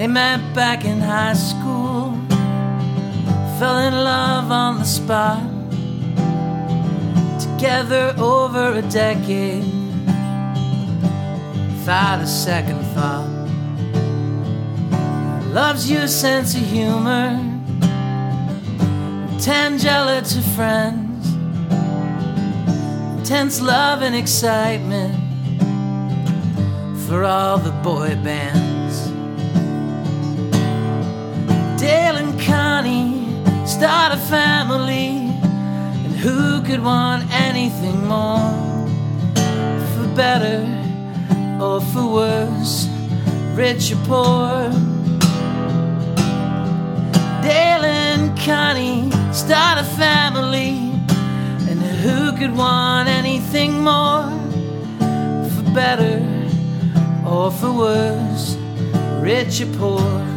They met back in high school, fell in love on the spot, together over a decade, without a second thought. Loves your sense of humor, Tangela to friends, intense love and excitement for all the boy bands. Dale and Connie start a family, and who could want anything more? For better or for worse, rich or poor. Dale and Connie start a family, and who could want anything more? For better or for worse, rich or poor.